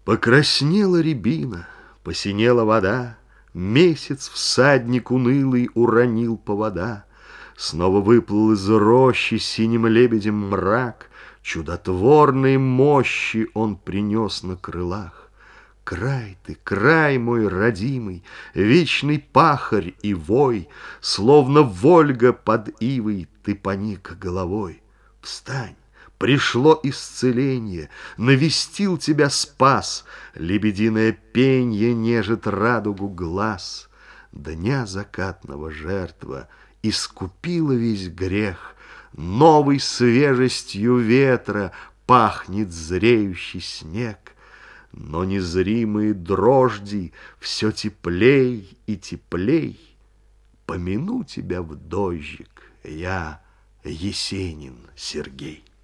Покраснела рябина, посинела вода, Месяц всадник унылый уронил повода. Снова выплыл из рощи синим лебедем мрак, Чудотворной мощи он принес на крылах. Край ты, край мой родимый, вечный пахарь и вой, Словно Вольга под ивой ты поник головой. Встань! Пришло исцеление, навестил тебя спас, Лебединое пенье нежит радугу глаз. Дня закатного жертва искупила весь грех, Новой свежестью ветра пахнет зреющий снег. Но незримые дрожди все теплей и теплей. Помяну тебя в дождик я, Есенин Сергей.